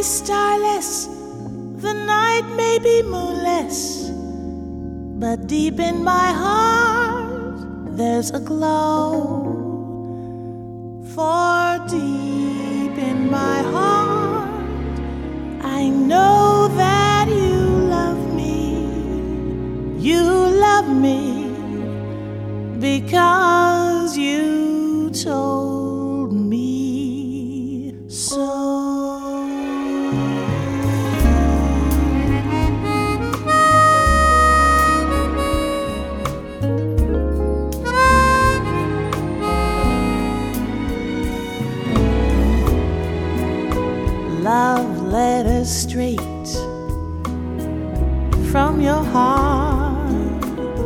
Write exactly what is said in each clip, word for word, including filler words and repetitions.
starless, the night may be moonless, but deep in my heart there's a glow. For deep in my heart I know that you love me. You love me because you told me so. Love letters straight from your heart,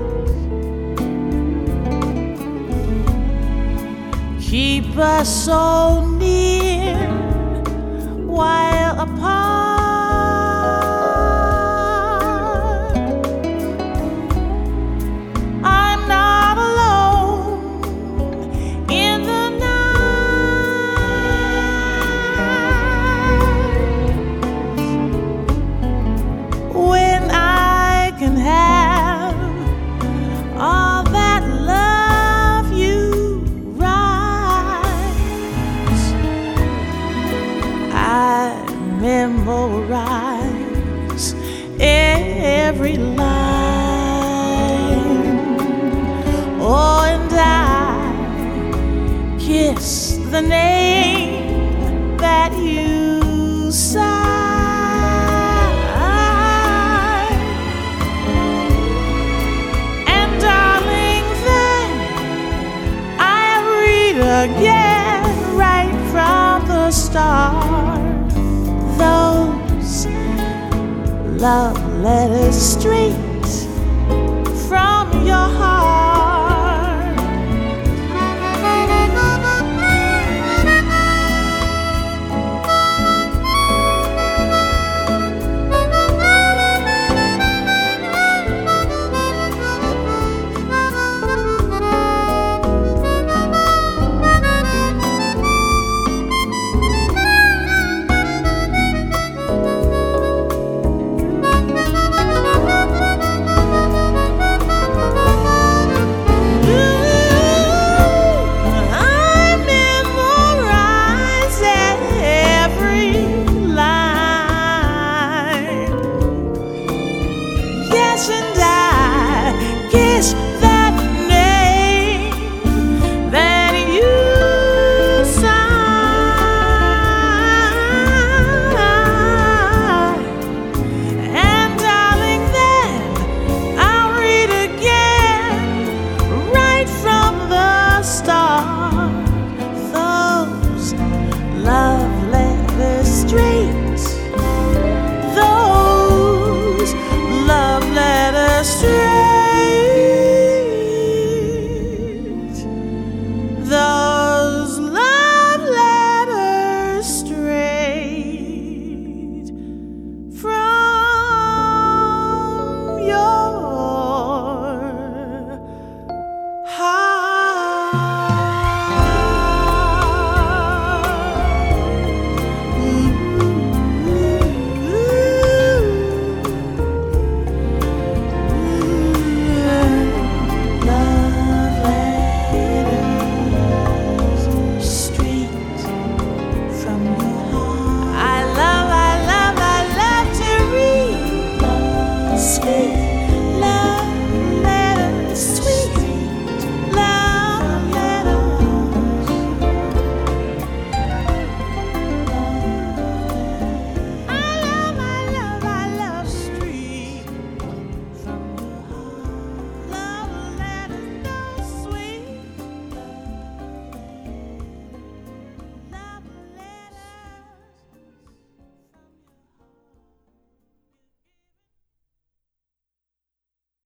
keep us so near while apart. I'm not alone in the night when I can have all that love you write. I memorize every line. Oh, and I kiss the name that you sign. And darling, then I read again right from the start those love letters straight from your heart.